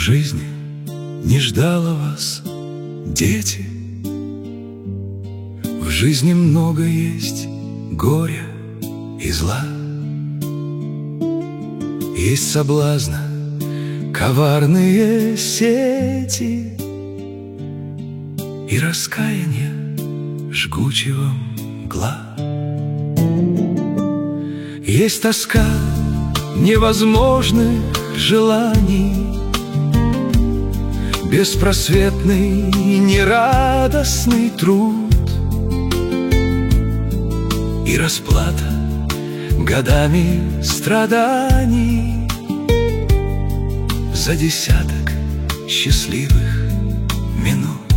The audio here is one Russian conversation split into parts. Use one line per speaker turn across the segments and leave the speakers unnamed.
жизни не ждало вас, дети. В жизни много есть горя и зла, есть соблазна, коварные сети и раскаяние жгучего мгла. Есть тоска невозможных желаний, беспросветный и нерадостный труд и расплата годами страданий за десяток счастливых минут.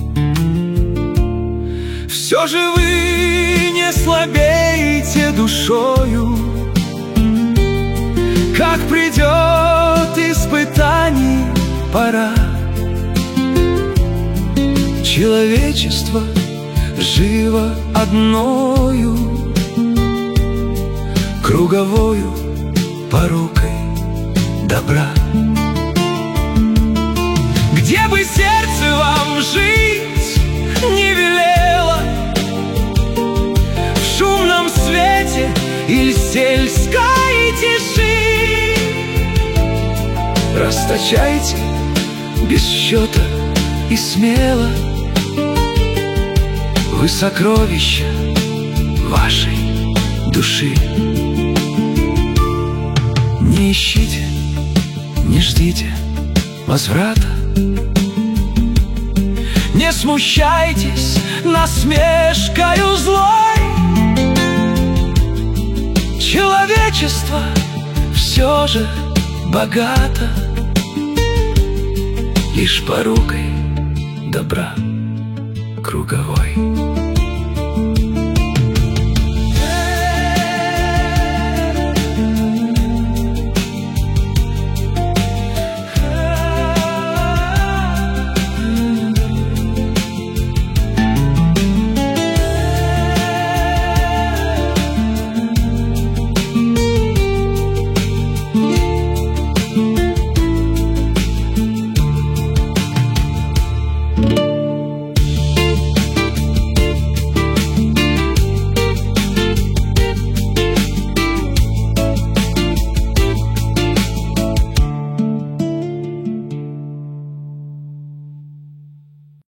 Все же вы не слабеете душою, как придет испытаний пора. Человечество живо одною круговою порукой добра. Где бы сердце вам жить не велело, в шумном свете или сельской тиши, расточайте без счета и смело вы сокровища вашей души. Не ищите, не ждите возврата, не смущайтесь насмешкою злой. Человечество все же богато лишь порукой добра круговой.